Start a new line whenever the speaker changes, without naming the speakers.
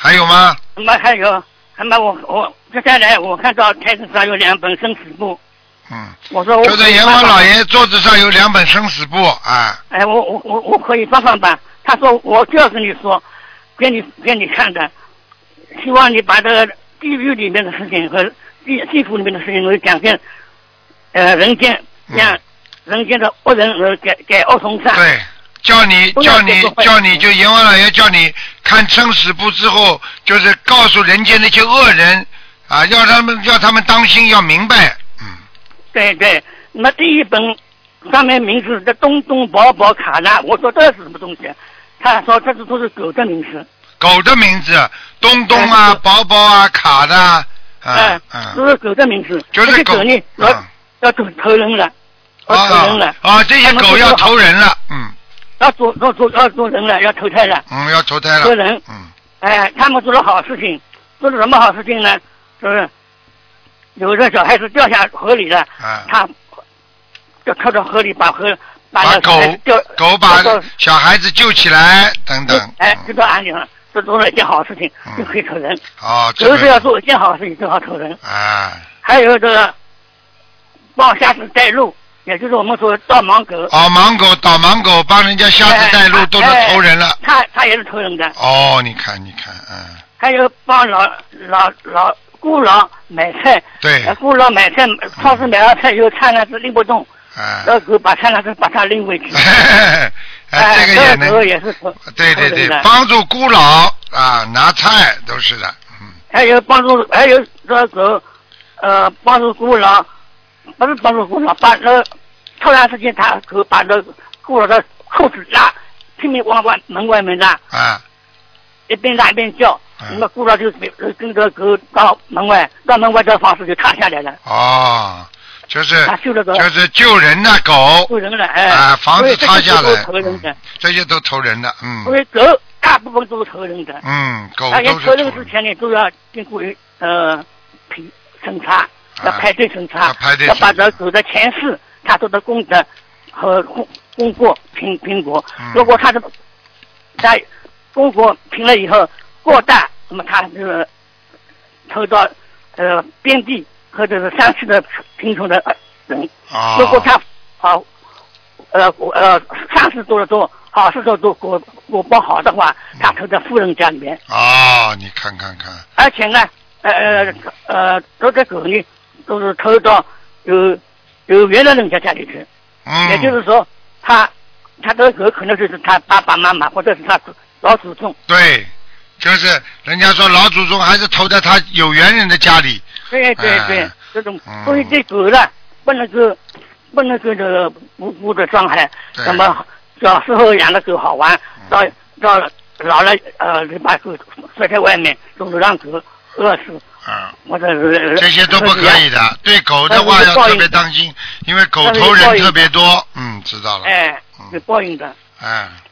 还有吗？
还有，我接下来我看到台子上有2本生死簿。我说
就是阎王老爷桌子上有2本生死簿啊。
我可以帮帮吧？他说我就要跟你说，给你看的，希望你把这个地狱里面的事情和地府里面的事情都讲给人间，让人间的恶人给恶从善。
对，叫你就阎王老爷叫你看生死簿之后，就是告诉人间那些恶人啊，要他们当心，要明白。
对，那第1本上面名字的东东宝宝卡拉，我说这是什么东西？他说这都是狗的名字。
狗的名字，东东啊，宝宝啊，卡的啊，
都是狗的名字。
就是狗
呢，要投人了，
这些狗要投人了，
要做人了，要投胎了，
要投胎了，
做人，他们做了好事情，做了什么好事情呢？就是有的小孩子掉下河里了，他就跳到河里，把狗把
小孩子救起来，等等，
就到安宁了，这做了一件好事情，就可以投人。
都
是要做一件好事情，正好投人。还有这个帮瞎子带路，也就是我们说导盲狗。导盲狗帮人家瞎子带路，都是投人了。 他也是投人的。
你看，
还有帮孤老买菜，
对，
孤老买菜，超市买了菜以后，菜篮子拎不动，然后把菜篮子把它拎回去。
这个也能，
也是
对，帮助孤老啊，拿菜都是的。
还有这个帮助孤老，不是帮助孤老，把突然之间他把孤老的裤子拉，拼命往门外面拉，一边拉一边叫。那么孤老就跟着狗到门外的方式就踏下来了。
就是救人的狗，
救人了，
房子塌下来，
这
些都投人的，
所以狗大部分都是投人的，
狗都是
投人之前呢都要经过审查，要排队审查，要把这狗的前世他做的功德和功过评过，如果他的在功过评了以后过大，那么他就是投到边地或者是山区的贫穷的人。如果他善事做得多，好事做得多，果报好的话，他投在富人家里面。
你看。
而且呢，这个狗呢，都是投到有缘的人家里去。也就是说，他这个狗可能就是他爸爸妈妈或者是他老祖宗。
对。就是人家说老祖宗还是投在他有缘人的家里。
对，这种所以这狗呢，不能够这个无辜的伤害。那么小时候养的狗好玩，到老了你把狗甩在外面，总是让狗饿死。或者是
这些都不可以的。对狗的话要特别当心，因为狗头人特别多。知道了。
有报应的。